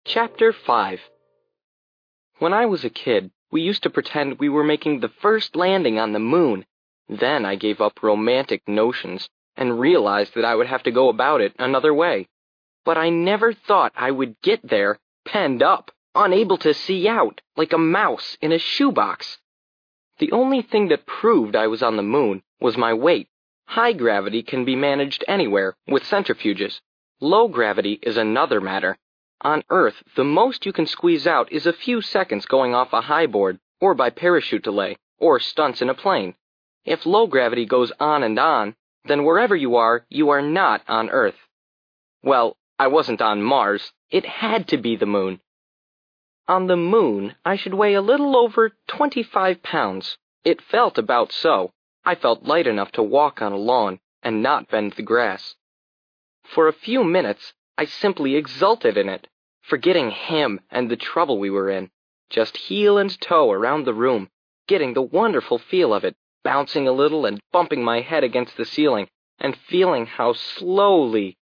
Chapter 5. When I was a kid, we used to pretend we were making the first landing on the moon. Then I gave up romantic notions and realized that I would have to go about it another way. But I never thought I would get there, penned up, unable to see out, like a mouse in a shoebox. The only thing that proved I was on the moon was my weight. High gravity can be managed anywhere with centrifuges. Low gravity is another matter. On Earth, the most you can squeeze out is a few seconds going off a high board, or by parachute delay, or stunts in a plane. If low gravity goes on, then wherever you are not on Earth. Well, I wasn't on Mars. It had to be the moon. On the moon, I should weigh a little over 25 pounds. It felt about so. I felt light enough to walk on a lawn and not bend the grass. For a few minutes, I simply exulted in it, forgetting him and the trouble we were in, just heel and toe around the room, getting the wonderful feel of it, bouncing a little and bumping my head against the ceiling, and feeling how slowly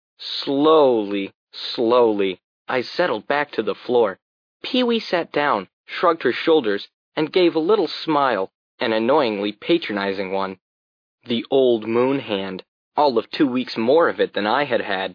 I settled back to the floor. Pee-wee sat down, shrugged her shoulders, and gave a little smile, an annoyingly patronizing one. The old moon hand, all of 2 weeks more of it than I had had.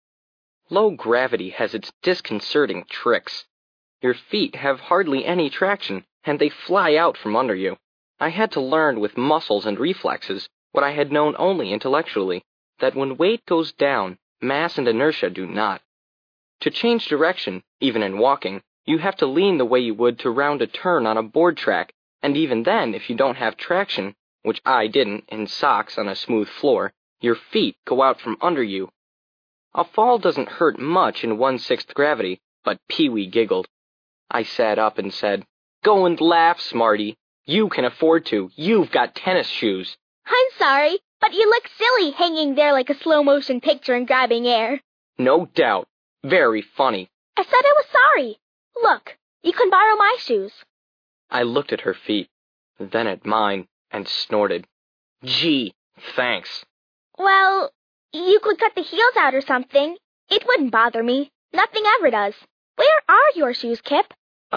Low gravity has its disconcerting tricks. Your feet have hardly any traction, and they fly out from under you. I had to learn with muscles and reflexes what I had known only intellectually, that when weight goes down, mass and inertia do not. To change direction, even in walking, you have to lean the way you would to round a turn on a board track, and even then, if you don't have traction, which I didn't in socks on a smooth floor, your feet go out from under you. A fall doesn't hurt much in 1/6 gravity, but Pee-wee giggled. I sat up and said, "Go and laugh, Smarty. You can afford to. You've got tennis shoes." "I'm sorry, but you look silly hanging there like a slow-motion picture and grabbing air." "No doubt. Very funny." "I said I was sorry. Look, you can borrow my shoes." I looked at her feet, then at mine, and snorted. "Gee, thanks." "Well, you could cut the heels out or something. It wouldn't bother me. Nothing ever does. Where are your shoes, Kip?"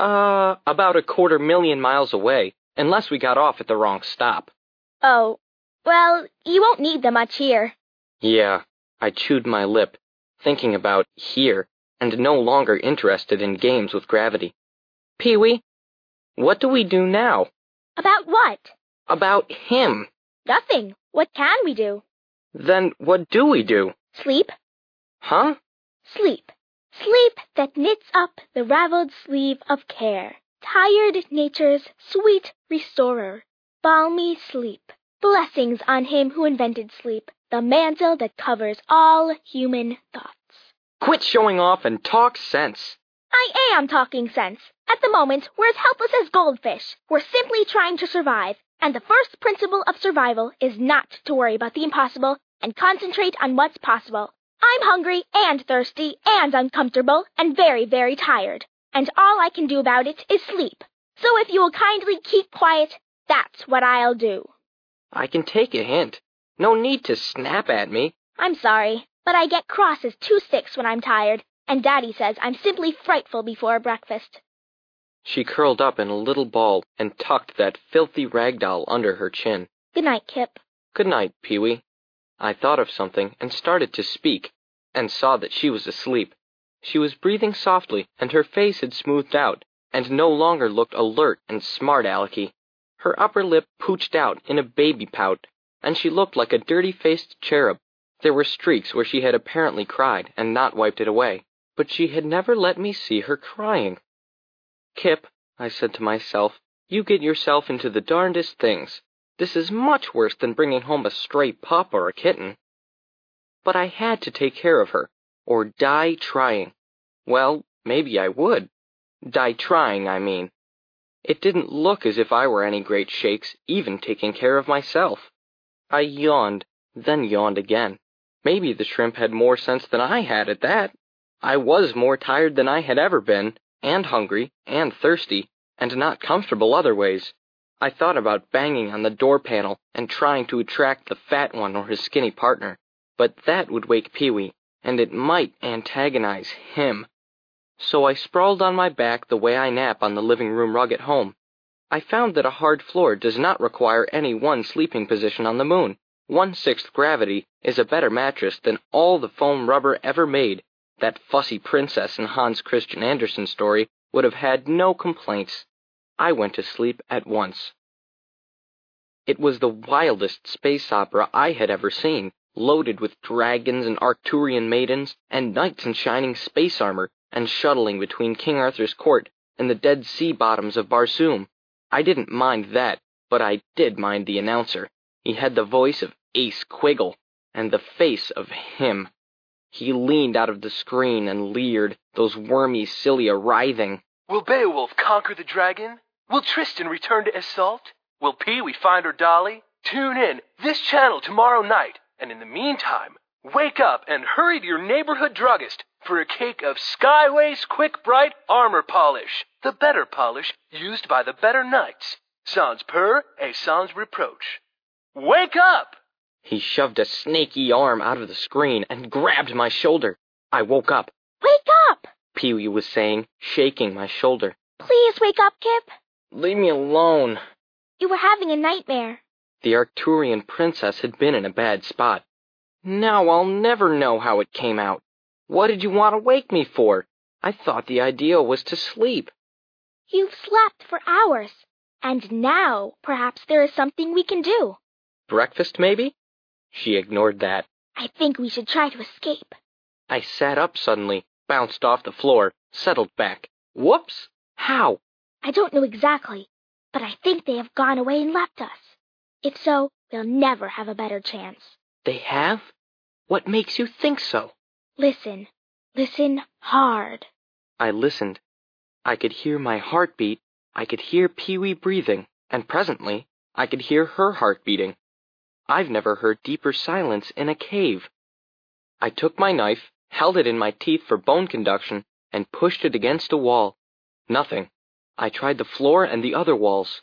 About 250,000 miles away, unless we got off at the wrong stop." "Oh, well, you won't need them much here." Yeah, I chewed my lip, thinking about here, and no longer interested in games with gravity. "Pee-wee, what do we do now?" "About what?" "About him." "Nothing. What can we do?" "Then what do we do?" "Sleep." "Huh?" "Sleep. Sleep that knits up the raveled sleeve of care. Tired nature's sweet restorer. Balmy sleep. Blessings on him who invented sleep, the mantle that covers all human thoughts." "Quit showing off and talk sense." "I am talking sense. At the moment, we're as helpless as goldfish. We're simply trying to survive, and the first principle of survival is not to worry about the impossible and concentrate on what's possible. I'm hungry and thirsty and uncomfortable and very, very tired, and all I can do about it is sleep. So if you will kindly keep quiet, that's what I'll do." I can take a hint. No need to snap at me. "I'm sorry, but I get cross as 2 sticks when I'm tired, and Daddy says I'm simply frightful before breakfast." She curled up in a little ball and tucked that filthy rag doll under her chin. "Good night, Kip." "Good night, Pee-wee." I thought of something and started to speak, and saw that she was asleep. She was breathing softly, and her face had smoothed out, and no longer looked alert and smart-alecky. Her upper lip pooched out in a baby pout, and she looked like a dirty-faced cherub. There were streaks where she had apparently cried and not wiped it away, but she had never let me see her crying. "Kip," I said to myself, "you get yourself into the darndest things. This is much worse than bringing home a stray pup or a kitten." But I had to take care of her, or die trying. Well, maybe I would. Die trying, I mean. It didn't look as if I were any great shakes, even taking care of myself. I yawned, then yawned again. Maybe the shrimp had more sense than I had at that. I was more tired than I had ever been, and hungry, and thirsty, and not comfortable other ways. I thought about banging on the door panel and trying to attract the fat one or his skinny partner, but that would wake Pee-wee, and it might antagonize him. So I sprawled on my back the way I nap on the living room rug at home. I found that a hard floor does not require any one sleeping position on the moon. 1/6 gravity is a better mattress than all the foam rubber ever made. That fussy princess in Hans Christian Andersen's story would have had no complaints. I went to sleep at once. It was the wildest space opera I had ever seen, loaded with dragons and Arcturian maidens, and knights in shining space armor, and shuttling between King Arthur's court and the Dead Sea bottoms of Barsoom. I didn't mind that, but I did mind the announcer. He had the voice of Ace Quiggle, and the face of him. He leaned out of the screen and leered, those wormy cilia writhing. Will Beowulf conquer the dragon? Will Tristan return to Iseult? Will Pee-wee find her dolly? Tune in this channel tomorrow night, and in the meantime, wake up and hurry to your neighborhood druggist for a cake of Skyway's Quick Bright Armor Polish, the better polish used by the better knights. Sans peur et sans reproche. Wake up! He shoved a snaky arm out of the screen and grabbed my shoulder. I woke up. Wake up! Pee-wee was saying, shaking my shoulder. Please wake up, Kip. Leave me alone. You were having a nightmare. The Arcturian princess had been in a bad spot. Now I'll never know how it came out. What did you want to wake me for? I thought the idea was to sleep. You've slept for hours, and now perhaps there is something we can do. Breakfast, maybe? She ignored that. I think we should try to escape. I sat up suddenly, bounced off the floor, settled back. Whoops! How? I don't know exactly, but I think they have gone away and left us. If so, we'll never have a better chance. They have? What makes you think so? Listen. Listen hard. I listened. I could hear my heartbeat, I could hear Pee-wee breathing, and presently I could hear her heart beating. I've never heard deeper silence in a cave. I took my knife, held it in my teeth for bone conduction, and pushed it against a wall. Nothing. I tried the floor and the other walls.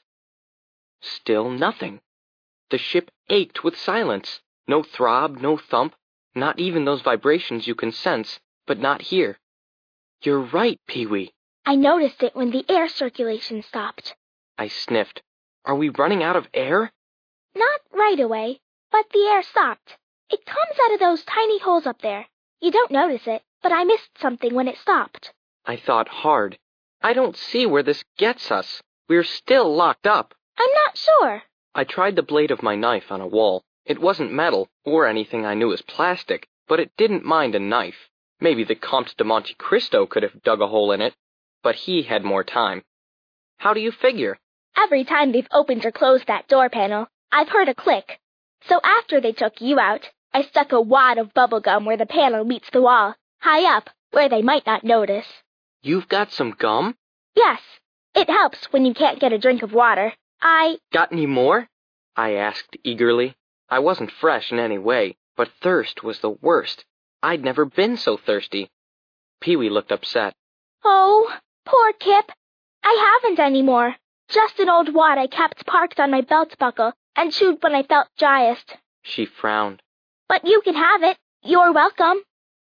Still nothing. The ship ached with silence. No throb, no thump, not even those vibrations you can sense, but not here. You're right, Pee-wee. I noticed it when the air circulation stopped. I sniffed. Are we running out of air? Not right away, but the air stopped. It comes out of those tiny holes up there. You don't notice it, but I missed something when it stopped. I thought hard. I don't see where this gets us. We're still locked up. I'm not sure. I tried the blade of my knife on a wall. It wasn't metal, or anything I knew as plastic, but it didn't mind a knife. Maybe the Comte de Monte Cristo could have dug a hole in it, but he had more time. How do you figure? Every time they've opened or closed that door panel, I've heard a click. So after they took you out, I stuck a wad of bubble gum where the panel meets the wall, high up, where they might not notice. You've got some gum? Yes. It helps when you can't get a drink of water. Got any more? I asked eagerly. I wasn't fresh in any way, but thirst was the worst. I'd never been so thirsty. Pee-wee looked upset. Oh, poor Kip. I haven't any more. Just an old wad I kept parked on my belt buckle and chewed when I felt driest. She frowned. But you can have it. You're welcome.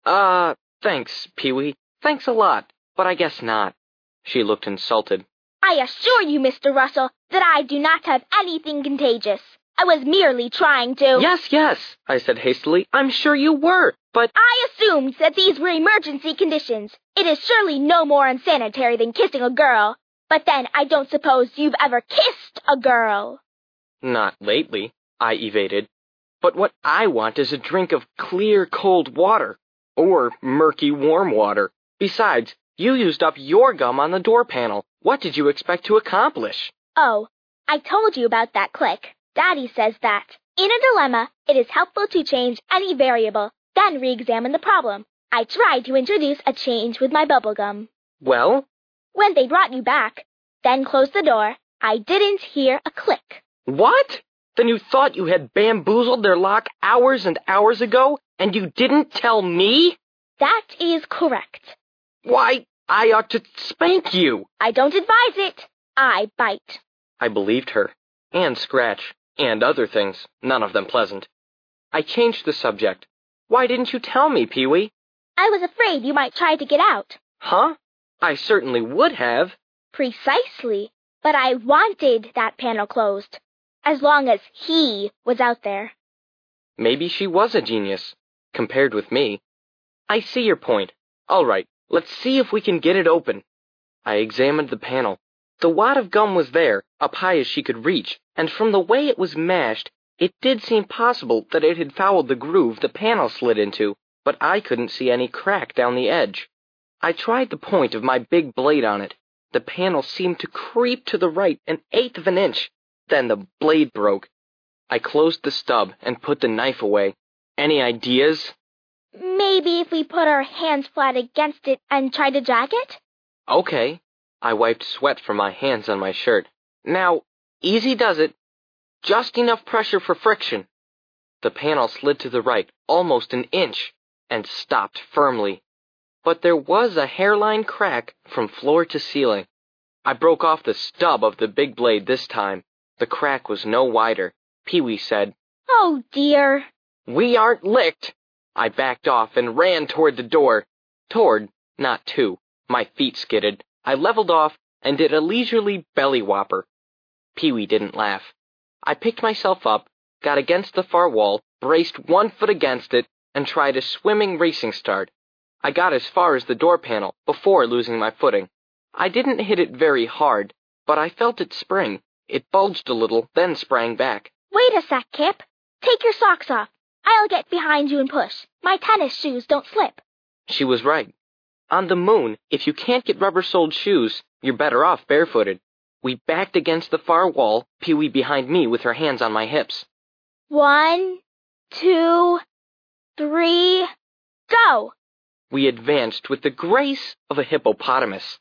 Thanks, Pee-wee. Thanks a lot, but I guess not. She looked insulted. I assure you, Mr. Russell, that I do not have anything contagious. I was merely trying to— Yes, I said hastily. I'm sure you were, but— I assumed that these were emergency conditions. It is surely no more unsanitary than kissing a girl. But then I don't suppose you've ever kissed a girl. Not lately, I evaded. But what I want is a drink of clear, cold water. Or murky, warm water. Besides, you used up your gum on the door panel. What did you expect to accomplish? Oh, I told you about that click. Daddy says that, in a dilemma, it is helpful to change any variable, then re-examine the problem. I tried to introduce a change with my bubblegum. Well? When they brought you back, then closed the door, I didn't hear a click. What? Then you thought you had bamboozled their lock hours and hours ago, and you didn't tell me? That is correct. Why, I ought to spank you. I don't advise it. I bite. I believed her. And scratch. And other things, none of them pleasant. I changed the subject. Why didn't you tell me, Pee-wee? I was afraid you might try to get out. Huh? I certainly would have. Precisely. But I wanted that panel closed, as long as he was out there. Maybe she was a genius, compared with me. I see your point. All right, let's see if we can get it open. I examined the panel. The wad of gum was there, up high as she could reach, and from the way it was mashed, it did seem possible that it had fouled the groove the panel slid into, but I couldn't see any crack down the edge. I tried the point of my big blade on it. The panel seemed to creep to the right 1/8 of an inch. Then the blade broke. I closed the stub and put the knife away. Any ideas? Maybe if we put our hands flat against it and try to drag it? Okay. I wiped sweat from my hands on my shirt. Now, easy does it. Just enough pressure for friction. The panel slid to the right almost 1 inch and stopped firmly. But there was a hairline crack from floor to ceiling. I broke off the stub of the big blade this time. The crack was no wider. Pee-wee said, Oh, dear. We aren't licked. I backed off and ran toward the door. Toward, not to. My feet skidded. I leveled off and did a leisurely belly whopper. Pee-wee didn't laugh. I picked myself up, got against the far wall, braced 1 foot against it, and tried a swimming racing start. I got as far as the door panel before losing my footing. I didn't hit it very hard, but I felt it spring. It bulged a little, then sprang back. Wait a sec, Kip. Take your socks off. I'll get behind you and push. My tennis shoes don't slip. She was right. On the moon, if you can't get rubber-soled shoes, you're better off barefooted. We backed against the far wall, Pee-wee behind me with her hands on my hips. 1, 2, 3, go! We advanced with the grace of a hippopotamus.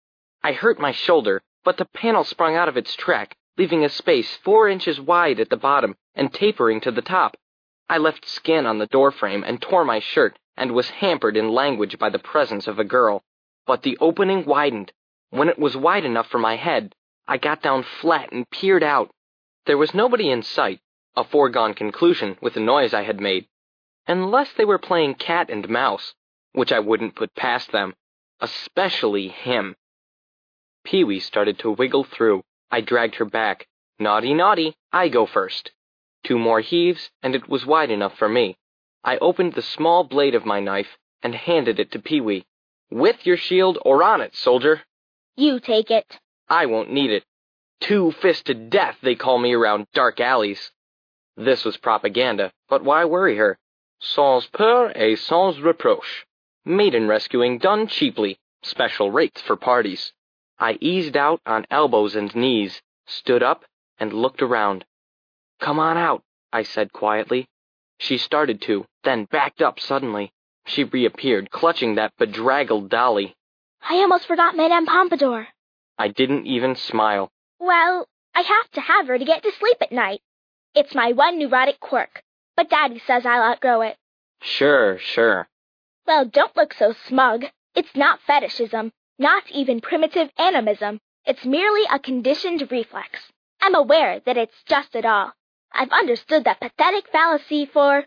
I hurt my shoulder, but the panel sprung out of its track, leaving a space 4 inches wide at the bottom and tapering to the top. I left skin on the doorframe and tore my shirt and was hampered in language by the presence of a girl. But the opening widened. When it was wide enough for my head, I got down flat and peered out. There was nobody in sight, a foregone conclusion with the noise I had made. Unless they were playing cat and mouse, which I wouldn't put past them, especially him. Pee-wee started to wiggle through. I dragged her back. Naughty, naughty, I go first. 2 more heaves, and it was wide enough for me. I opened the small blade of my knife and handed it to Pee-wee. With your shield or on it, soldier. You take it. I won't need it. 2-fisted death, they call me around dark alleys. This was propaganda, but why worry her? Sans peur et sans reproche. Maiden rescuing done cheaply. Special rates for parties. I eased out on elbows and knees, stood up, and looked around. Come on out, I said quietly. She started to, then backed up suddenly. She reappeared, clutching that bedraggled dolly. I almost forgot Madame Pompadour. I didn't even smile. Well, I have to have her to get to sleep at night. It's my one neurotic quirk, but Daddy says I'll outgrow it. Sure. Well, don't look so smug. It's not fetishism, not even primitive animism. It's merely a conditioned reflex. I'm aware that it's just it all. I've understood that pathetic fallacy for,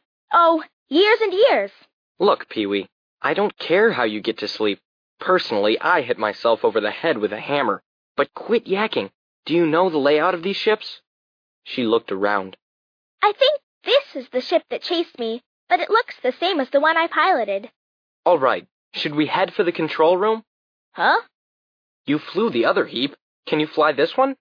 years and years. Look, Pee-wee, I don't care how you get to sleep. Personally, I hit myself over the head with a hammer. But quit yakking. Do you know the layout of these ships? She looked around. I think this is the ship that chased me, but it looks the same as the one I piloted. All right. Should we head for the control room? Huh? You flew the other heap. Can you fly this one?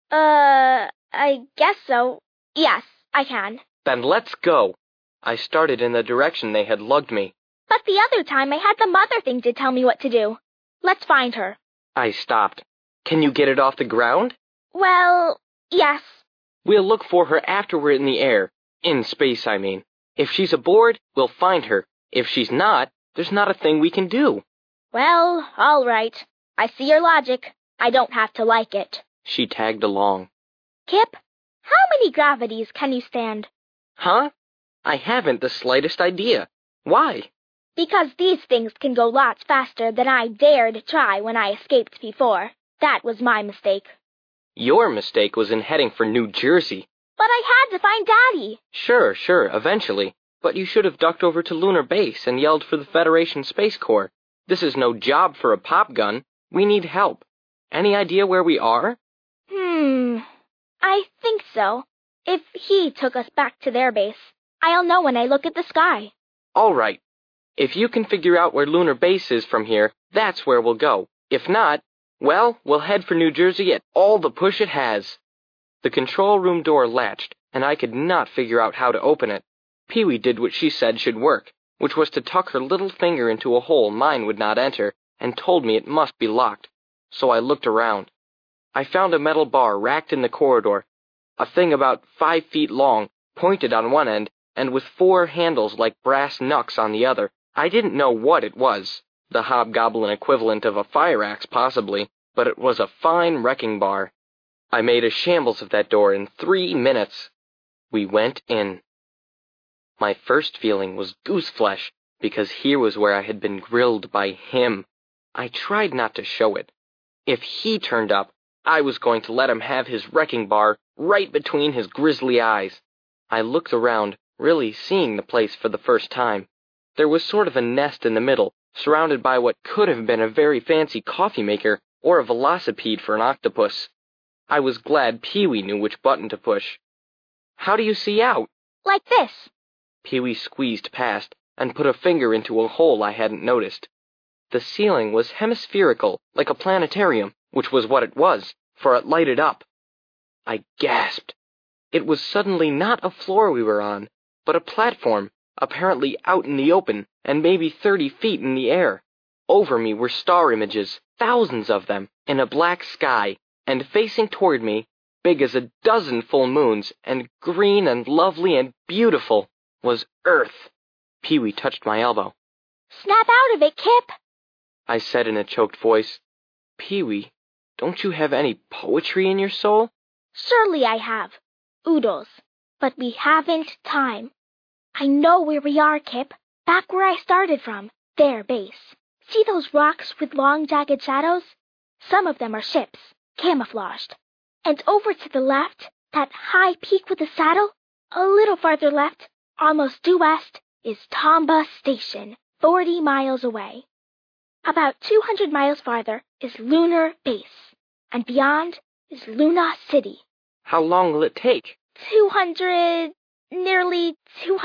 I guess so. Yes, I can. Then let's go. I started in the direction they had lugged me. But the other time I had the mother thing to tell me what to do. Let's find her. I stopped. Can you get it off the ground? Well, yes. We'll look for her after we're in the air. In space, I mean. If she's aboard, we'll find her. If she's not, there's not a thing we can do. Well, all right. I see your logic. I don't have to like it. She tagged along. Kip, how many gravities can you stand? Huh? I haven't the slightest idea. Why? Because these things can go lots faster than I dared try when I escaped before. That was my mistake. Your mistake was in heading for New Jersey. But I had to find Daddy. Sure, eventually. But you should have ducked over to Lunar Base and yelled for the Federation Space Corps. This is no job for a pop gun. We need help. Any idea where we are? I think so. If he took us back to their base, I'll know when I look at the sky. All right. If you can figure out where Lunar Base is from here, that's where we'll go. If not, well, we'll head for New Jersey at all the push it has. The control room door latched, and I could not figure out how to open it. Pee-wee did what she said should work, which was to tuck her little finger into a hole mine would not enter, and told me it must be locked. So I looked around. I found a metal bar racked in the corridor, a thing about 5 feet long, pointed on one end, and with 4 handles like brass knucks on the other. I didn't know what it was, the hobgoblin equivalent of a fire axe possibly, but it was a fine wrecking bar. I made a shambles of that door in 3 minutes. We went in. My first feeling was gooseflesh, because here was where I had been grilled by him. I tried not to show it. If he turned up, I was going to let him have his wrecking bar right between his grisly eyes. I looked around, really seeing the place for the first time. There was sort of a nest in the middle, surrounded by what could have been a very fancy coffee maker or a velocipede for an octopus. I was glad Pee-wee knew which button to push. How do you see out? Like this. Pee-wee squeezed past and put a finger into a hole I hadn't noticed. The ceiling was hemispherical, like a planetarium, which was what it was, for it lighted up. I gasped. It was suddenly not a floor we were on, but a platform, apparently out in the open, and maybe 30 feet in the air. Over me were star images, thousands of them, in a black sky, and facing toward me, big as a dozen full moons, and green and lovely and beautiful, was Earth. Pee-wee touched my elbow. Snap out of it, Kip, I said in a choked voice. Pee-wee, don't you have any poetry in your soul? Surely I have. Oodles. But we haven't time. I know where we are, Kip. Back where I started from. Their base. See those rocks with long, jagged shadows? Some of them are ships, camouflaged. And over to the left, that high peak with the saddle, a little farther left, almost due west, is Tomba Station, 40 miles away. About 200 miles farther is Lunar Base, and beyond is Luna City. How long will it take? Nearly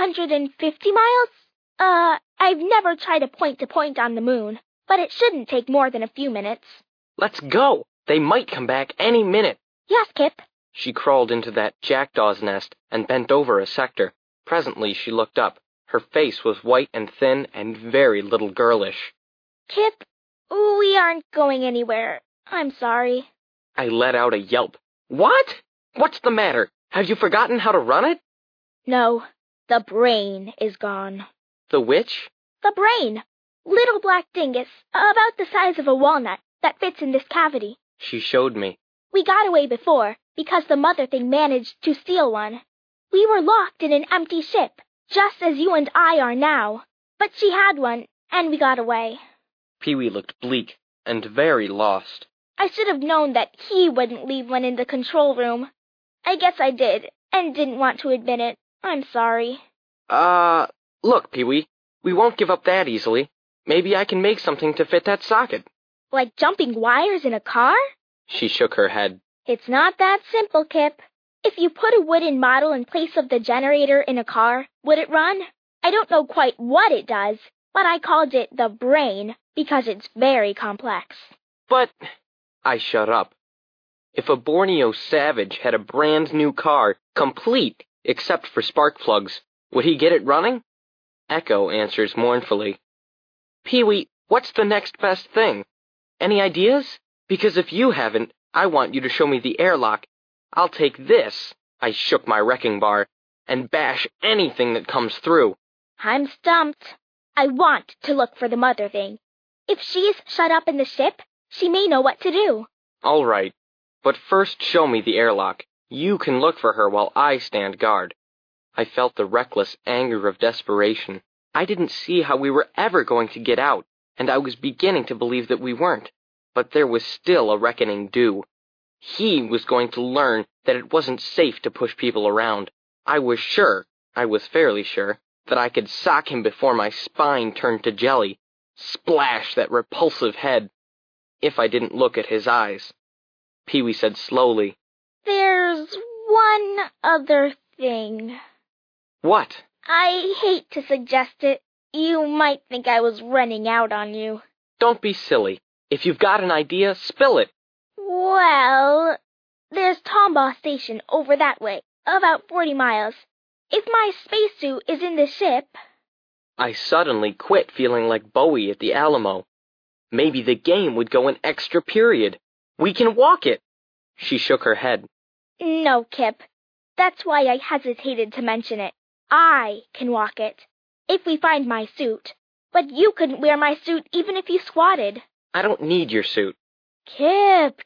250 miles? I've never tried a point-to-point on the moon, but it shouldn't take more than a few minutes. Let's go! They might come back any minute. Yes, Kip. She crawled into that jackdaw's nest and bent over a sector. Presently she looked up. Her face was white and thin and very little girlish. Kip, we aren't going anywhere. I'm sorry. I let out a yelp. What? What's the matter? Have you forgotten how to run it? No, the brain is gone. The which? The brain. Little black dingus, about the size of a walnut, that fits in this cavity. She showed me. We got away before, because the mother thing managed to steal one. We were locked in an empty ship, just as you and I are now. But she had one, and we got away. Pee-wee looked bleak and very lost. I should have known that he wouldn't leave one in the control room. I guess I did, and didn't want to admit it. I'm sorry. Look, Pee-wee, we won't give up that easily. Maybe I can make something to fit that socket. Like jumping wires in a car? She shook her head. It's not that simple, Kip. If you put a wooden model in place of the generator in a car, would it run? I don't know quite what it does, but I called it the brain because it's very complex. But I shut up. If a Borneo savage had a brand new car, complete except for spark plugs, would he get it running? Echo answers mournfully. Pee-wee, what's the next best thing? Any ideas? Because if you haven't, I want you to show me the airlock. I'll take this, I shook my wrecking bar, and bash anything that comes through. I'm stumped. I want to look for the mother thing. If she's shut up in the ship, she may know what to do. All right, but first show me the airlock. You can look for her while I stand guard. I felt the reckless anger of desperation. I didn't see how we were ever going to get out, and I was beginning to believe that we weren't. But there was still a reckoning due. He was going to learn that it wasn't safe to push people around. I was fairly sure, that I could sock him before my spine turned to jelly. Splash that repulsive head. if I didn't look at his eyes. Pee-wee said slowly, There's one other thing. What? I hate to suggest it. You might think I was running out on you. Don't be silly. If you've got an idea, spill it. Well, there's Tombaugh Station over that way, about 40 miles. If my spacesuit is in the ship... I suddenly quit feeling like Bowie at the Alamo. Maybe the game would go an extra period. We can walk it. She shook her head. No, Kip. That's why I hesitated to mention it. I can walk it, if we find my suit. But you couldn't wear my suit even if you squatted. I don't need your suit. Kip,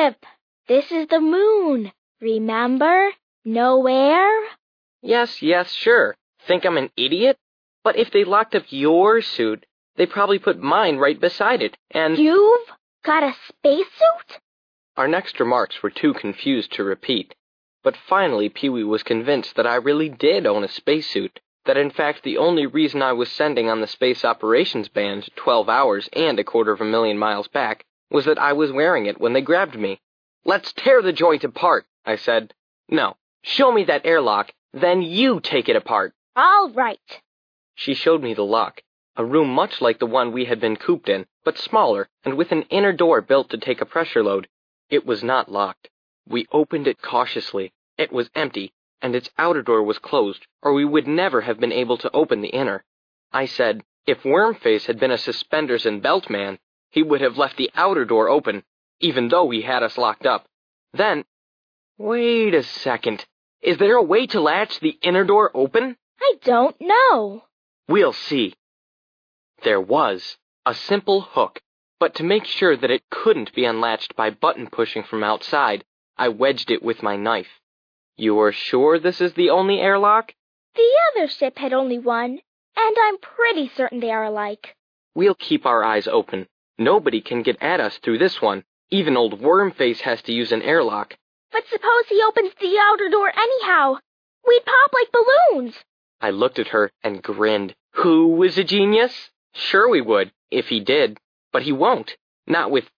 this is the moon. Remember? No air? Yes, sure. Think I'm an idiot? But if they locked up your suit, they probably put mine right beside it, and... You've got a spacesuit? Our next remarks were too confused to repeat, but finally Pee-wee was convinced that I really did own a spacesuit, that in fact the only reason I was sending on the Space Operations Band 12 hours and 250,000 miles back was that I was wearing it when they grabbed me. Let's tear the joint apart, I said. No, show me that airlock, then you take it apart. All right. She showed me the lock, a room much like the one we had been cooped in, but smaller and with an inner door built to take a pressure load. It was not locked. We opened it cautiously. It was empty, and its outer door was closed, or we would never have been able to open the inner. I said, if Wormface had been a suspenders and belt man, he would have left the outer door open, even though he had us locked up. Then, wait a second. Is there a way to latch the inner door open? I don't know. We'll see. There was a simple hook, but to make sure that it couldn't be unlatched by button pushing from outside, I wedged it with my knife. You're sure this is the only airlock? The other ship had only one, and I'm pretty certain they are alike. We'll keep our eyes open. Nobody can get at us through this one. Even old Wormface has to use an airlock. But suppose he opens the outer door anyhow? We'd pop like balloons. I looked at her and grinned. Who is a genius? Sure we would, if he did. But he won't. Not with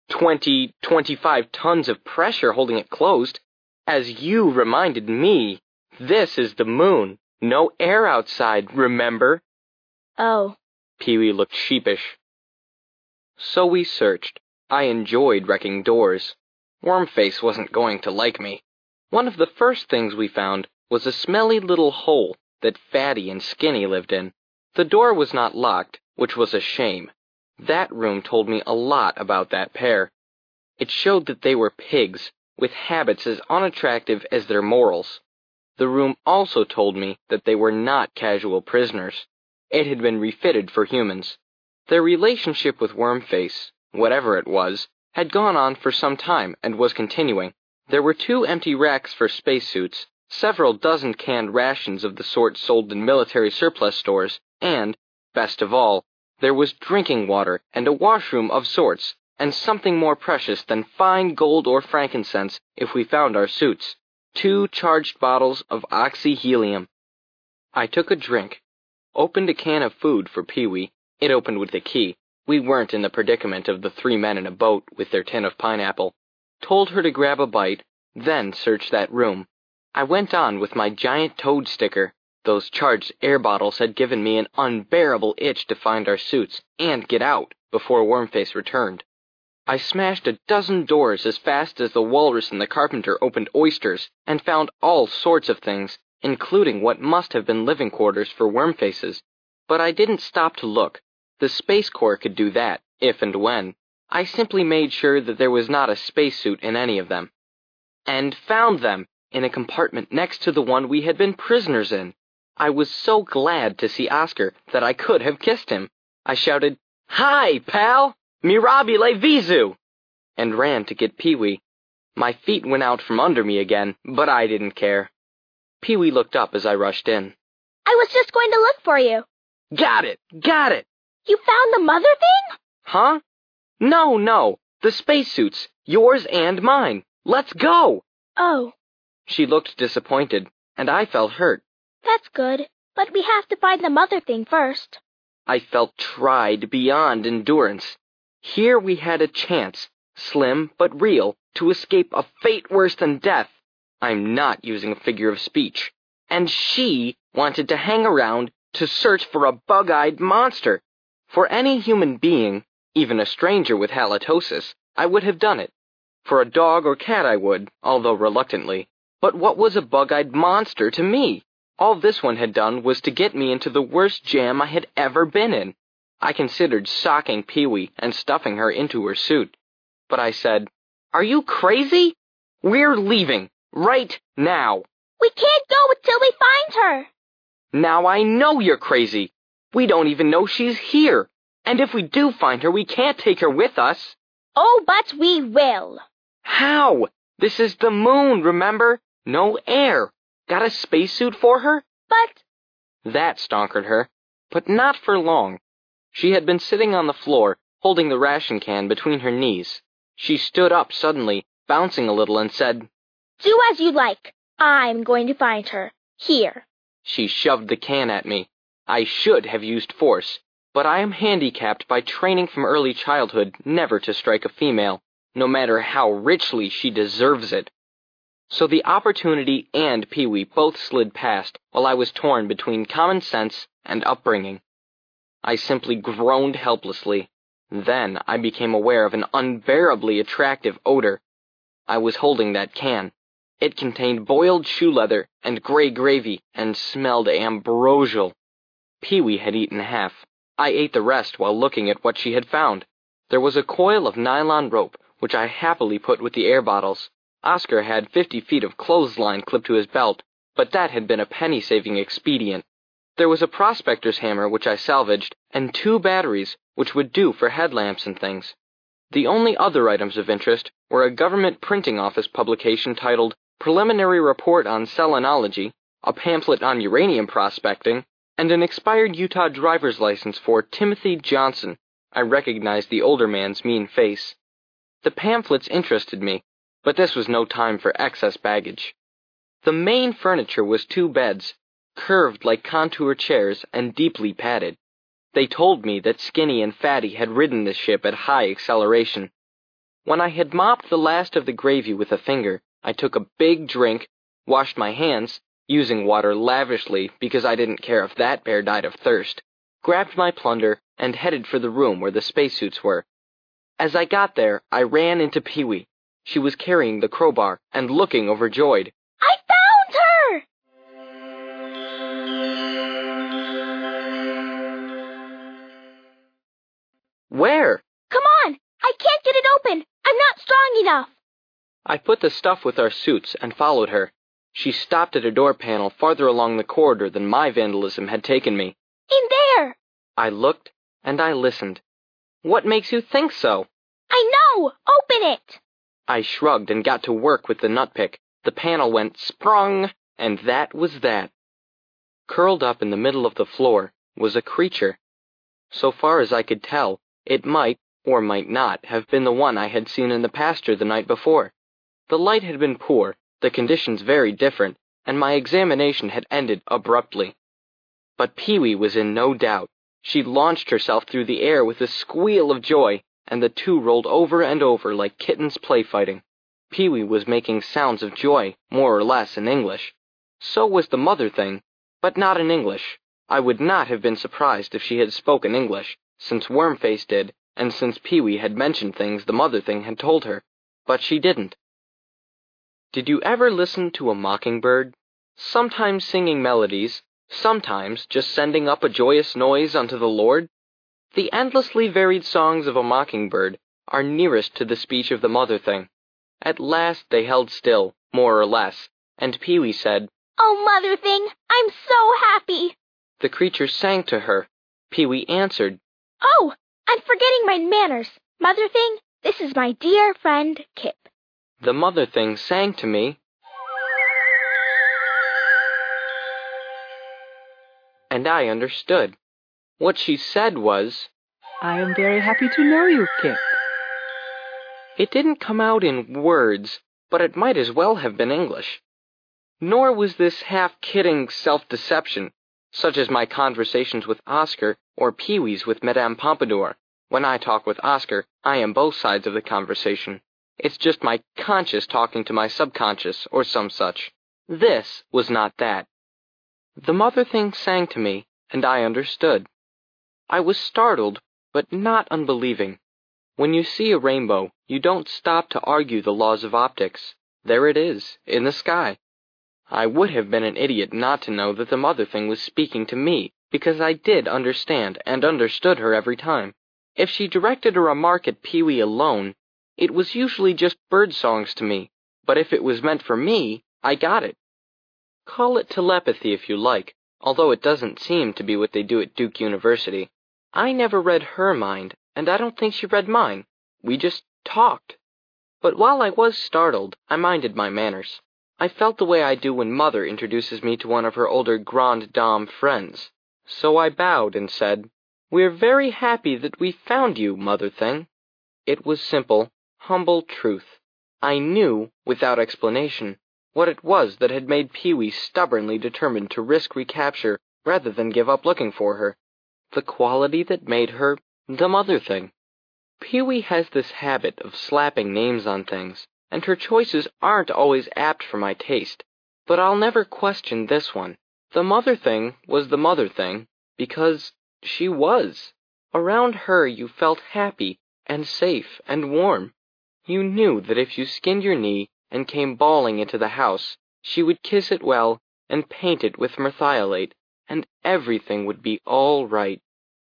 25 tons of pressure holding it closed. As you reminded me, this is the moon. No air outside, remember? Oh. Pee-wee looked sheepish. So we searched. I enjoyed wrecking doors. Wormface wasn't going to like me. One of the first things we found was a smelly little hole that Fatty and Skinny lived in. The door was not locked, which was a shame. That room told me a lot about that pair. It showed that they were pigs, with habits as unattractive as their morals. The room also told me that they were not casual prisoners. It had been refitted for humans. Their relationship with Wormface, whatever it was, had gone on for some time and was continuing. There were 2 empty racks for spacesuits, several dozen canned rations of the sort sold in military surplus stores, and, best of all, there was drinking water and a washroom of sorts, and something more precious than fine gold or frankincense if we found our suits. 2 charged bottles of oxyhelium. I took a drink, opened a can of food for Pee-wee. It opened with a key. We weren't in the predicament of the 3 men in a boat with their tin of pineapple. Told her to grab a bite, then search that room. I went on with my giant toad sticker. Those charged air bottles had given me an unbearable itch to find our suits and get out before Wormface returned. I smashed a dozen doors as fast as the walrus and the carpenter opened oysters, and found all sorts of things, including what must have been living quarters for Wormfaces. But I didn't stop to look. The Space Corps could do that, if and when. I simply made sure that there was not a spacesuit in any of them. And found them in a compartment next to the one we had been prisoners in. I was so glad to see Oscar that I could have kissed him. I shouted, "Hi, pal! Mirabile visu!" and ran to get Pee-wee. My feet went out from under me again, but I didn't care. Pee-wee looked up as I rushed in. I was just going to look for you. Got it! You found the mother thing? Huh? No, the spacesuits, yours and mine. Let's go! Oh. She looked disappointed, and I felt hurt. That's good, but we have to find the mother thing first. I felt tried beyond endurance. Here we had a chance, slim but real, to escape a fate worse than death. I'm not using a figure of speech. And she wanted to hang around to search for a bug-eyed monster. For any human being, even a stranger with halitosis, I would have done it. For a dog or cat I would, although reluctantly. But what was a bug-eyed monster to me? All this one had done was to get me into the worst jam I had ever been in. I considered socking Pee-wee and stuffing her into her suit. But I said, "Are you crazy? We're leaving, right now." We can't go until we find her. Now I know you're crazy. We don't even know she's here. And if we do find her, we can't take her with us. Oh, but we will. How? This is the moon, remember? No air. Got a spacesuit for her? But... That stonkered her. But not for long. She had been sitting on the floor, holding the ration can between her knees. She stood up suddenly, bouncing a little, and said, "Do as you like. I'm going to find her. Here." She shoved the can at me. I should have used force, but I am handicapped by training from early childhood never to strike a female, no matter how richly she deserves it. So the opportunity and Pee-wee both slid past while I was torn between common sense and upbringing. I simply groaned helplessly. Then I became aware of an unbearably attractive odor. I was holding that can. It contained boiled shoe leather and gray gravy and smelled ambrosial. Pee-wee had eaten half. I ate the rest while looking at what she had found. There was a coil of nylon rope, which I happily put with the air bottles. Oscar had 50 feet of clothesline clipped to his belt, but that had been a penny-saving expedient. There was a prospector's hammer, which I salvaged, and 2 batteries, which would do for headlamps and things. The only other items of interest were a government printing office publication titled Preliminary Report on Selenology, a pamphlet on uranium prospecting, and an expired Utah driver's license for Timothy Johnson. I recognized the older man's mean face. The pamphlets interested me, but this was no time for excess baggage. The main furniture was 2 beds, curved like contour chairs and deeply padded. They told me that Skinny and Fatty had ridden the ship at high acceleration. When I had mopped the last of the gravy with a finger, I took a big drink, washed my hands, using water lavishly because I didn't care if that bear died of thirst, grabbed my plunder, and headed for the room where the spacesuits were. As I got there, I ran into Pee-wee. She was carrying the crowbar and looking overjoyed. I found her! Where? Come on! I can't get it open! I'm not strong enough! I put the stuff with our suits and followed her. She stopped at a door panel farther along the corridor than my vandalism had taken me. In there! I looked and I listened. What makes you think so? I know! Open it! I shrugged and got to work with the nutpick. The panel went sprung, and that was that. Curled up in the middle of the floor was a creature. So far as I could tell, it might, or might not, have been the one I had seen in the pasture the night before. The light had been poor, the conditions very different, and my examination had ended abruptly. But Pee-wee was in no doubt. She launched herself through the air with a squeal of joy, and the 2 rolled over and over like kittens play-fighting. Pee-wee was making sounds of joy, more or less, in English. So was the mother thing, but not in English. I would not have been surprised if she had spoken English, since Wormface did, and since Pee-wee had mentioned things the mother thing had told her. But she didn't. Did you ever listen to a mockingbird? Sometimes singing melodies, sometimes just sending up a joyous noise unto the Lord? The endlessly varied songs of a mockingbird are nearest to the speech of the mother thing. At last they held still, more or less, and Pee-wee said, "Oh, Mother Thing, I'm so happy!" The creature sang to her. Pee-wee answered, "Oh, I'm forgetting my manners. Mother Thing, this is my dear friend Kip." The mother thing sang to me, and I understood. What she said was, "I am very happy to know you, Kip." It didn't come out in words, but it might as well have been English. Nor was this half-kidding self-deception, such as my conversations with Oscar or Pee-wee's with Madame Pompadour. When I talk with Oscar, I am both sides of the conversation. It's just my conscious talking to my subconscious, or some such. This was not that. The mother thing sang to me, and I understood. I was startled, but not unbelieving. When you see a rainbow, you don't stop to argue the laws of optics. There it is, in the sky. I would have been an idiot not to know that the mother thing was speaking to me, because I did understand and understood her every time. If she directed a remark at Pee-wee alone, it was usually just bird songs to me, but if it was meant for me, I got it. Call it telepathy if you like, although it doesn't seem to be what they do at Duke University. I never read her mind, and I don't think she read mine. We just talked. But while I was startled, I minded my manners. I felt the way I do when Mother introduces me to one of her older grande dame friends. So I bowed and said, "We're very happy that we found you, Mother Thing." It was simple, humble truth. I knew, without explanation, what it was that had made Pee-wee stubbornly determined to risk recapture rather than give up looking for her. The quality that made her the Mother Thing. Pee-wee has this habit of slapping names on things, and her choices aren't always apt for my taste, but I'll never question this one. The Mother Thing was the Mother Thing because she was. Around her you felt happy and safe and warm. You knew that if you skinned your knee and came bawling into the house, she would kiss it well and paint it with merthiolate, and everything would be all right.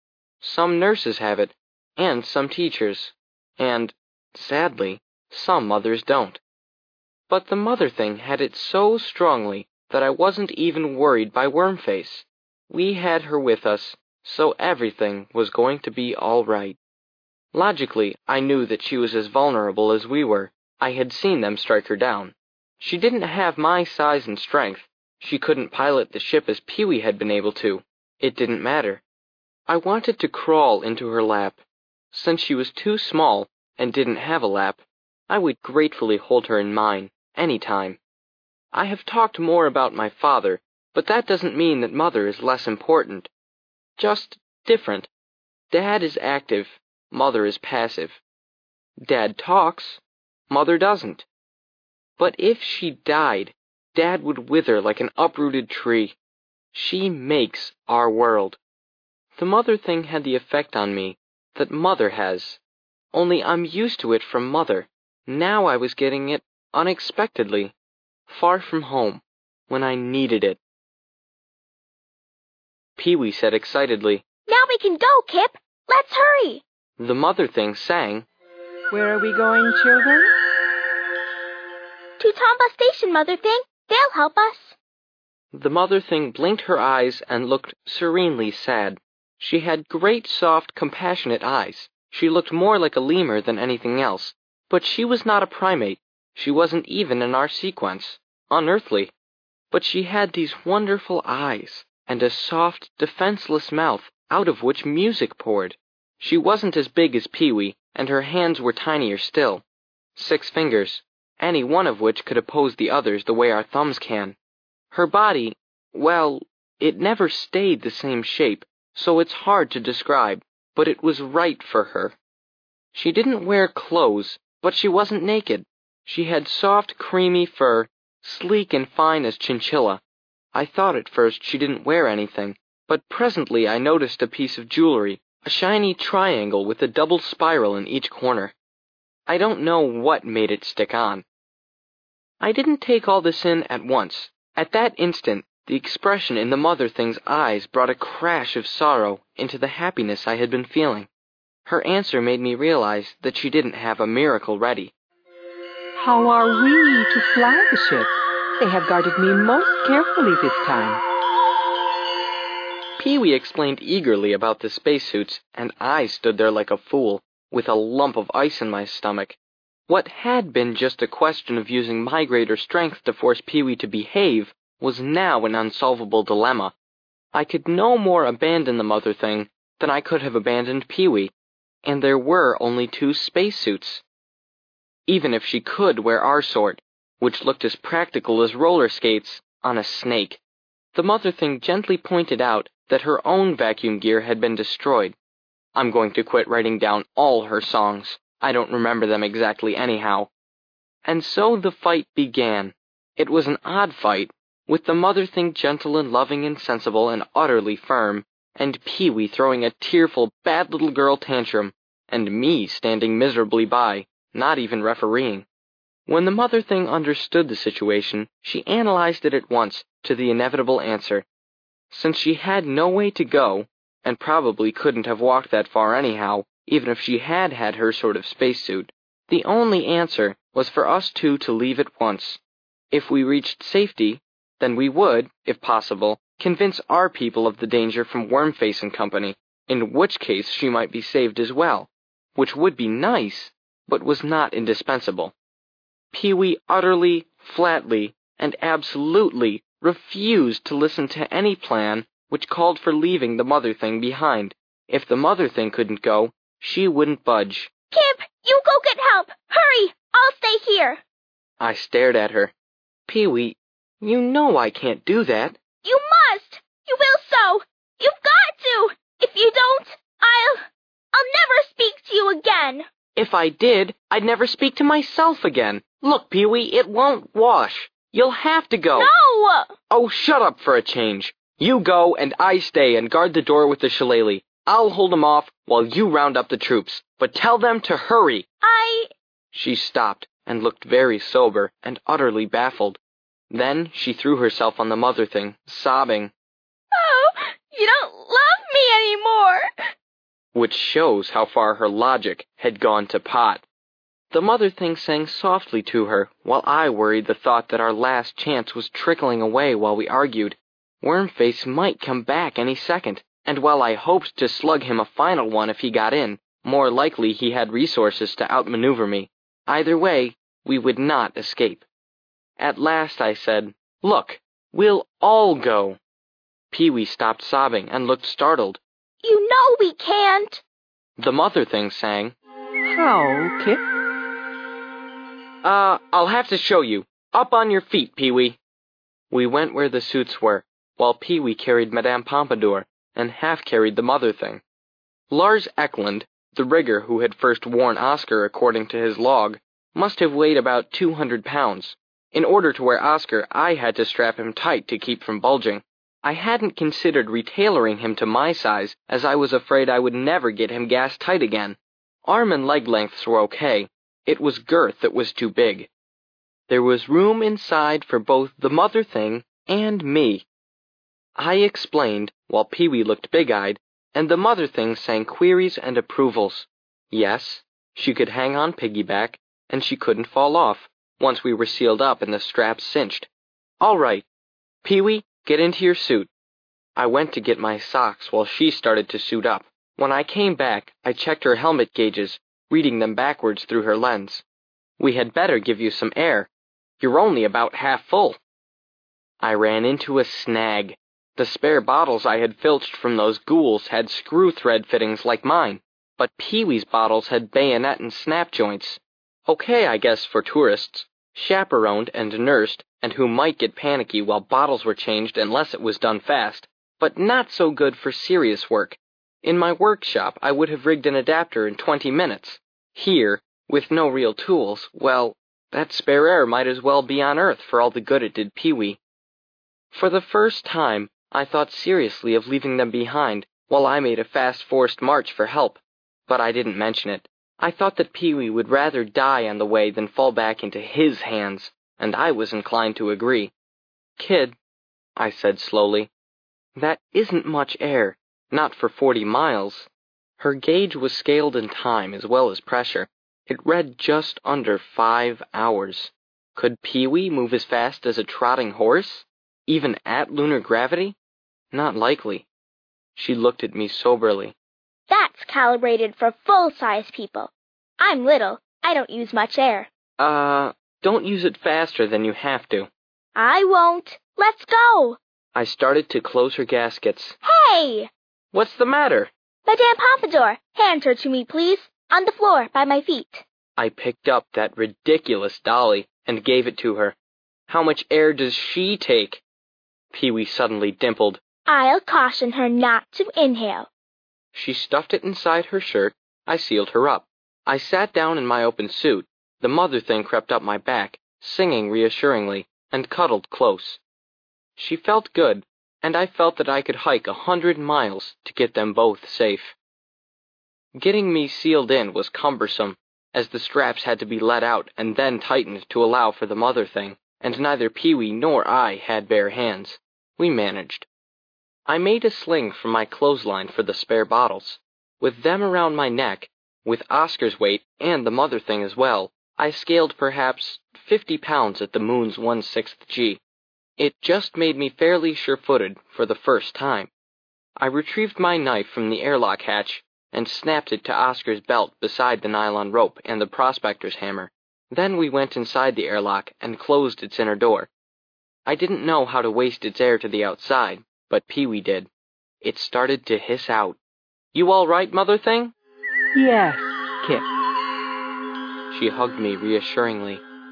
Some nurses have it, and some teachers, and, sadly, some mothers don't. But the Mother Thing had it so strongly that I wasn't even worried by Wormface. We had her with us, so everything was going to be all right. Logically, I knew that she was as vulnerable as we were. I had seen them strike her down. She didn't have my size and strength. She couldn't pilot the ship as Pee-wee had been able to. It didn't matter. I wanted to crawl into her lap. Since she was too small and didn't have a lap, I would gratefully hold her in mine, any time. I have talked more about my father, but that doesn't mean that Mother is less important. Just different. Dad is active, Mother is passive. Dad talks, Mother doesn't. But if she died, Dad would wither like an uprooted tree. She makes our world. The Mother Thing had the effect on me that Mother has, only I'm used to it from Mother. Now I was getting it unexpectedly, far from home, when I needed it. Pee-wee said excitedly, "Now we can go, Kip. Let's hurry." The Mother Thing sang, Where are we going, children? "To Tomba Station, Mother Thing. They'll help us." The Mother Thing blinked her eyes and looked serenely sad. She had great, soft, compassionate eyes. She looked more like a lemur than anything else, but she was not a primate. She wasn't even in our sequence. Unearthly. But she had these wonderful eyes, and a soft, defenseless mouth out of which music poured. She wasn't as big as Pee-wee, and her hands were tinier still. 6 fingers, any one of which could oppose the others the way our thumbs can. Her body, well, it never stayed the same shape, so it's hard to describe, but it was right for her. She didn't wear clothes, but she wasn't naked. She had soft, creamy fur, sleek and fine as chinchilla. I thought at first she didn't wear anything, but presently I noticed a piece of jewelry, a shiny triangle with a double spiral in each corner. I don't know what made it stick on. I didn't take all this in at once. At that instant, the expression in the Mother Thing's eyes brought a crash of sorrow into the happiness I had been feeling. Her answer made me realize that she didn't have a miracle ready. How are we to fly the ship? They have guarded me most carefully this time. Pee-wee explained eagerly about the spacesuits, and I stood there like a fool, with a lump of ice in my stomach. What had been just a question of using my greater strength to force Pee-wee to behave was now an unsolvable dilemma. I could no more abandon the Mother Thing than I could have abandoned Pee-wee, and there were only 2 spacesuits. Even if she could wear our sort, which looked as practical as roller skates on a snake, the Mother Thing gently pointed out that her own vacuum gear had been destroyed. I'm going to quit writing down all her songs. I don't remember them exactly anyhow. And so the fight began. It was an odd fight, with the mother thing gentle and loving and sensible and utterly firm, and Pee-wee throwing a tearful, bad little girl tantrum, and me standing miserably by, not even refereeing. When the mother thing understood the situation, she analyzed it at once to the inevitable answer. Since she had no way to go, and probably couldn't have walked that far anyhow, even if she had had her sort of spacesuit, the only answer was for us two to leave at once. If we reached safety, then we would, if possible, convince our people of the danger from Wormface and Company, in which case she might be saved as well, which would be nice, but was not indispensable. Pee-wee utterly, flatly, and absolutely refused to listen to any plan which called for leaving the mother thing behind. If the mother thing couldn't go, she wouldn't budge. Kip, you go get help! Hurry! I'll stay here! I stared at her. Pee-wee, you know I can't do that. You must! You will so! You've got to! If you don't, I'll never speak to you again! If I did, I'd never speak to myself again. Look, Pee-wee, it won't wash. You'll have to go. No! Oh, shut up for a change. You go, and I stay and guard the door with the shillelagh. I'll hold 'em off while you round up the troops, but tell them to hurry. She stopped and looked very sober and utterly baffled. Then she threw herself on the mother thing, sobbing. Oh, you don't love me anymore. Which shows how far her logic had gone to pot. The mother thing sang softly to her, while I worried the thought that our last chance was trickling away while we argued. Wormface might come back any second, and while I hoped to slug him a final one if he got in, more likely he had resources to outmaneuver me. Either way, we would not escape. At last I said, "Look, we'll all go." Pee-wee stopped sobbing and looked startled. You know we can't. The mother thing sang. How, Kip? I'll have to show you. Up on your feet, Pee-wee. We went where the suits were, while Pee-wee carried Madame Pompadour, and half carried the mother thing. Lars Eklund, the rigger who had first worn Oscar according to his log, must have weighed about 200 pounds. In order to wear Oscar, I had to strap him tight to keep from bulging. I hadn't considered retailering him to my size, as I was afraid I would never get him gas tight again. Arm and leg lengths were okay. It was girth that was too big. There was room inside for both the mother thing and me. I explained, while Pee-wee looked big-eyed, and the mother thing sang queries and approvals. Yes, she could hang on piggyback, and she couldn't fall off, once we were sealed up and the straps cinched. All right. Pee-wee, get into your suit. I went to get my socks while she started to suit up. When I came back, I checked her helmet gauges, reading them backwards through her lens. We had better give you some air. You're only about half full. I ran into a snag. The spare bottles I had filched from those ghouls had screw thread fittings like mine, but Pee-wee's bottles had bayonet and snap joints. Okay, I guess, for tourists, chaperoned and nursed, and who might get panicky while bottles were changed unless it was done fast, but not so good for serious work. In my workshop, I would have rigged an adapter in 20 minutes. Here, with no real tools, well, that spare air might as well be on Earth for all the good it did Pee-wee. For the first time, I thought seriously of leaving them behind, while I made a fast-forced march for help. But I didn't mention it. I thought that Pee-wee would rather die on the way than fall back into his hands, and I was inclined to agree. Kid, I said slowly, that isn't much air, not for 40 miles. Her gauge was scaled in time as well as pressure. It read just under 5 hours. Could Pee-wee move as fast as a trotting horse? Even at lunar gravity? Not likely. She looked at me soberly. That's calibrated for full-size people. I'm little. I don't use much air. Don't use it faster than you have to. I won't. Let's go. I started to close her gaskets. Hey! What's the matter? Madame Pompadour, hand her to me, please. On the floor, by my feet. I picked up that ridiculous dolly and gave it to her. How much air does she take? Pee-wee suddenly dimpled. I'll caution her not to inhale. She stuffed it inside her shirt. I sealed her up. I sat down in my open suit. The mother thing crept up my back, singing reassuringly, and cuddled close. She felt good, and I felt that I could hike 100 miles to get them both safe. Getting me sealed in was cumbersome, as the straps had to be let out and then tightened to allow for the mother thing, and neither Pee-wee nor I had bare hands. We managed. I made a sling from my clothesline for the spare bottles. With them around my neck, with Oscar's weight and the mother thing as well, I scaled perhaps 50 pounds at the moon's 1/6 G. It just made me fairly sure-footed for the first time. I retrieved my knife from the airlock hatch and snapped it to Oscar's belt beside the nylon rope and the prospector's hammer. Then we went inside the airlock and closed its inner door. I didn't know how to waste its air to the outside, but Pee-wee did. It started to hiss out. "You all right, mother thing?" Yes, Kip. She hugged me reassuringly.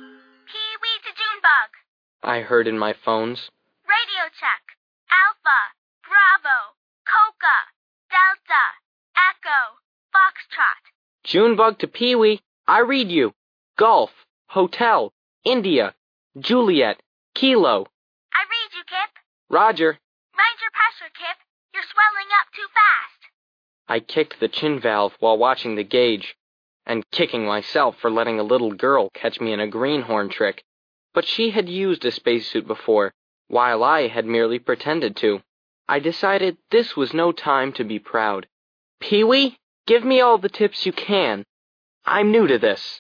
Pee-wee to Junebug. I heard in my phones. Radio check. Alpha, Bravo, Coca, Delta, Echo, Foxtrot. Junebug to Pee-wee. I read you. Golf, Hotel, India, Juliet, Kilo. I read you, Kip. Roger. Mind your pressure, Kip. You're swelling up too fast. I kicked the chin valve while watching the gauge, and kicking myself for letting a little girl catch me in a greenhorn trick. But she had used a spacesuit before, while I had merely pretended to. I decided this was no time to be proud. "Pee-wee, give me all the tips you can. I'm new to this."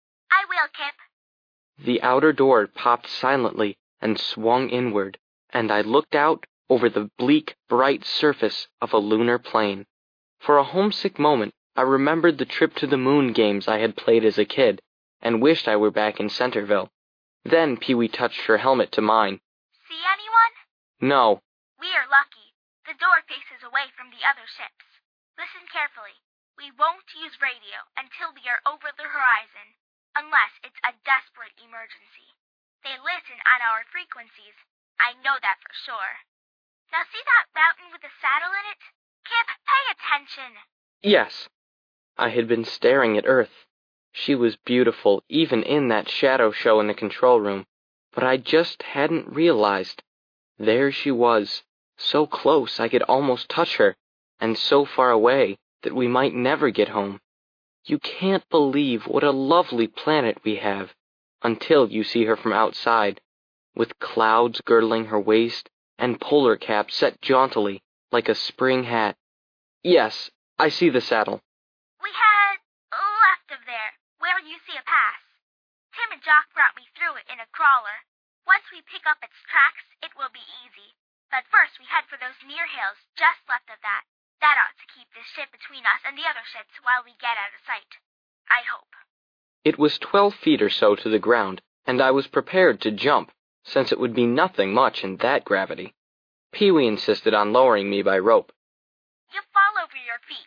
I will, Kip. The outer door popped silently and swung inward, and I looked out over the bleak, bright surface of a lunar plain. For a homesick moment, I remembered the trip to the moon games I had played as a kid, and wished I were back in Centerville. Then Pee-wee touched her helmet to mine. See anyone? No. We are lucky. The door faces away from the other ships. Listen carefully. We won't use radio until we are over the horizon, unless it's a desperate emergency. They listen on our frequencies. I know that for sure. Now see that mountain with a saddle in it? Kip, pay attention. Yes. I had been staring at Earth. She was beautiful even in that shadow show in the control room, but I just hadn't realized. There she was, so close I could almost touch her, and so far away that we might never get home. You can't believe what a lovely planet we have, until you see her from outside, with clouds girdling her waist and polar cap set jauntily like a spring hat. Yes, I see the saddle. We head left of there, where you see a pass. Tim and Jock brought me through it in a crawler. Once we pick up its tracks, it will be easy. But first we head for those near hills just left of that. That ought to keep this ship between us and the other ships while we get out of sight. I hope. It was 12 feet or so to the ground, and I was prepared to jump, since it would be nothing much in that gravity. Pee-wee insisted on lowering me by rope. You fall over your feet.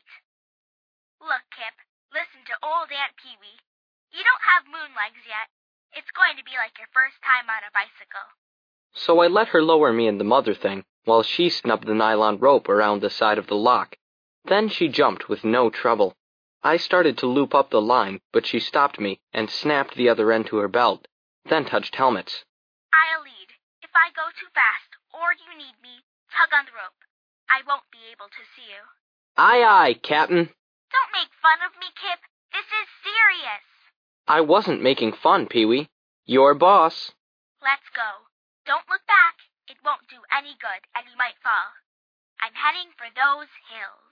Look, Kip, listen to old Aunt Pee-wee. You don't have moon legs yet. It's going to be like your first time on a bicycle. So I let her lower me in the mother thing, while she snubbed the nylon rope around the side of the lock. Then she jumped with no trouble. I started to loop up the line, but she stopped me and snapped the other end to her belt, then touched helmets. I'll lead. If I go too fast, or you need me, tug on the rope. I won't be able to see you. Aye, aye, Captain. Don't make fun of me, Kip. This is serious. I wasn't making fun, Pee-wee. You're boss. Let's go. Don't look back. It won't do any good, and you might fall. I'm heading for those hills.